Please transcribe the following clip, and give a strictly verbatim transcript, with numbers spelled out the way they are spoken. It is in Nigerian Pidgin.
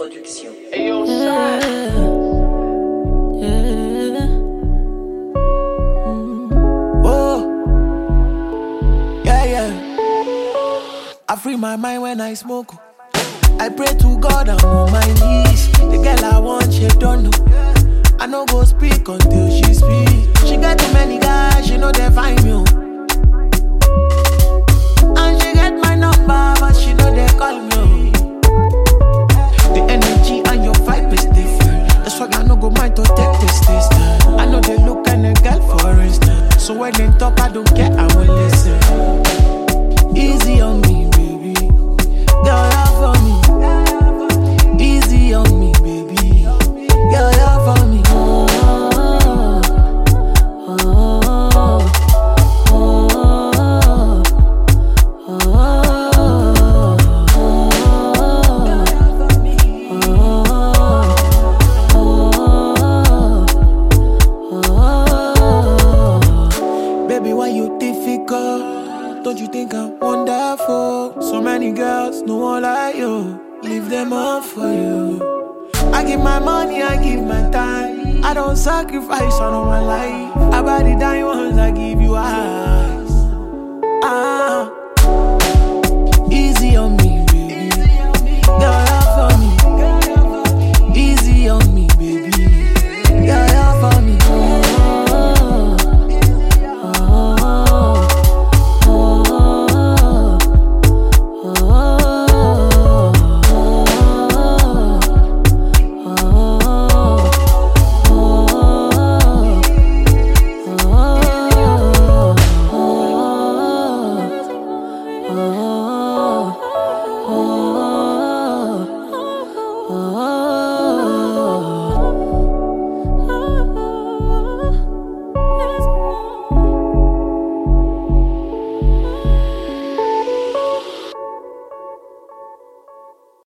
Production. Ayo, Yeah, yeah. Mm. Oh, yeah, yeah. I free my mind when I smoke. I pray to God, I'm on my knees. The girl I want, she don't know. I no go speak until she speak. She got too many guys, she know they find me. And she get my number, but she know they call me. The energy and your vibe is different. That's why I no go mind to take this this time. I know they look and a girl for instance. So when they talk, I don't care, I will listen. Easy on me, baby. Girl, love for me. Easy on me, baby. Girl, love for me. Oh, oh, oh, oh, oh. Baby, why you difficult? Don't you think I'm wonderful? So many girls, no one like you. Leave them all for you. I give my money, I give my time. I don't sacrifice on my life. I buy the diamonds, I give you a